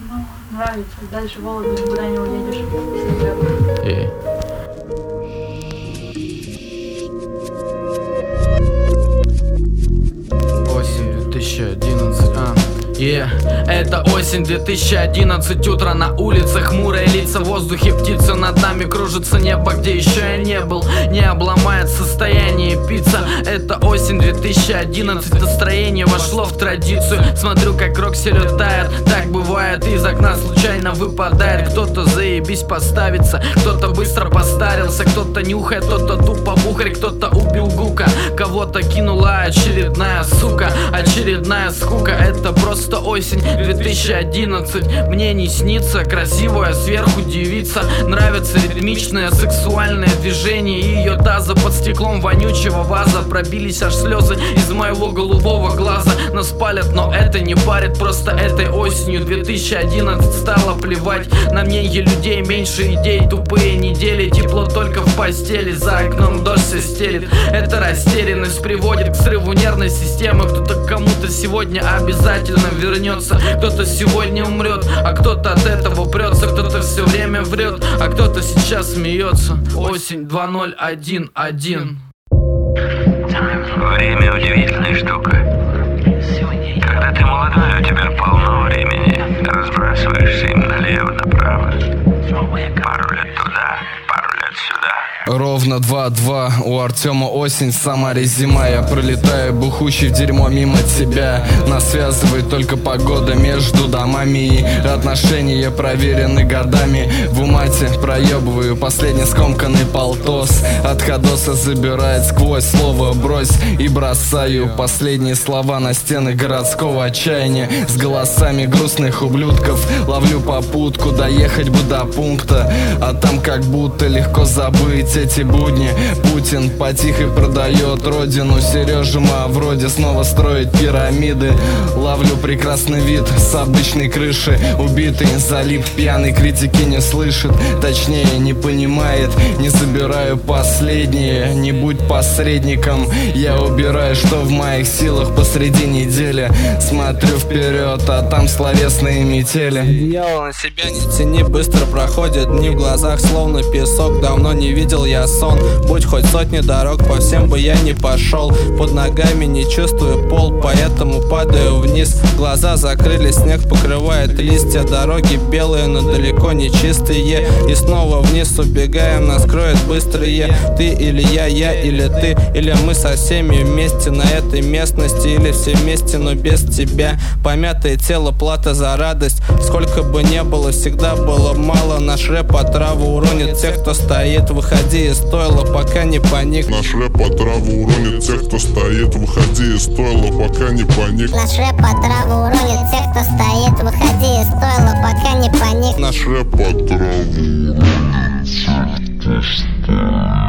Ну, нравится. Дальше Вологду никуда не уедешь. Осень 2011, Это осень 2011, утро на улице, хмурые лица, в воздухе птицы, над нами кружится небо, где еще я не был. Не обломает состояние пицца. Это осень 2011, настроение вошло в традицию. Смотрю, как Рокси летает, так бывает, из окна случайно выпадает. Кто-то заебись поставится, кто-то быстро постарился, кто-то нюхает, кто-то тупо бухарь, кто-то убил гука, кого-то кинула очередная сука, очередная скука. Это просто осень 2011. Мне не снится красивая сверху девица. Нравится ритмичное сексуальное движение ее таза. Под стеклом вонючего ваза пробились аж слезы из моего голубого глаза. Нас палят, но это не парит. Просто этой осенью 2011 стало плевать на мнение людей, меньше идей, тупые недели. Тепло только в постели, за окном дождь все стелит. Эта растерянность приводит к срыву нервной системы. Кто-то к кому-то сегодня обязательно вернется, кто-то сегодня умрет, а кто-то от этого прется, кто-то все время врет, а кто-то сейчас смеется. Осень 2011. Время удивительная штука. Когда ты молодой, у тебя полно времени. Разбрасываешься им налево-направо. Пару лет туда, пару лет сюда. Ровно 2-2, у Артема осень, в Самаре зима. Я пролетаю бухущий в дерьмо мимо тебя. Нас связывает только погода между домами. И отношения проверены годами. В умате проебываю последний скомканный полтос. От ходоса забирает сквозь слово брось. И бросаю последние слова на стены городского отчаяния. С голосами грустных ублюдков ловлю попутку, доехать бы до пункта. А там как будто легко забыть эти будни. Путин потихо продает родину. Сережа вроде снова строит пирамиды. Ловлю прекрасный вид с обычной крыши. Убитый залип, пьяный, критики не слышит. Точнее не понимает. Не забираю последнее. Не будь посредником. Я убираю, что в моих силах посреди недели. Смотрю вперед, а там словесные метели. Одеяло на себя не тяни, быстро проходят дни. В глазах словно песок, давно не видел я сон. Будь хоть сотни дорог, по всем бы я не пошел. Под ногами не чувствую пол, поэтому падаю вниз. Глаза закрылись, снег покрывает листья. Дороги белые, но далеко не чистые. И снова вниз убегаем, нас кроет быстрые. Ты или я или ты, или мы со всеми вместе на этой местности. Или все вместе, но без тебя. Помятое тело, плата за радость. Сколько бы не было, всегда было мало. Наш рэп отраву уронит тех, кто стоит. Выходи из стойла, пока не паник. Наш рэп отраву уронит тех, кто стоит. Выходи из стойла, пока не паник. Наш рэп отраву уронит тех, кто стоит. Выходи из стойла, пока не паник. Наш рэп отраву уронит тех, кто стоит.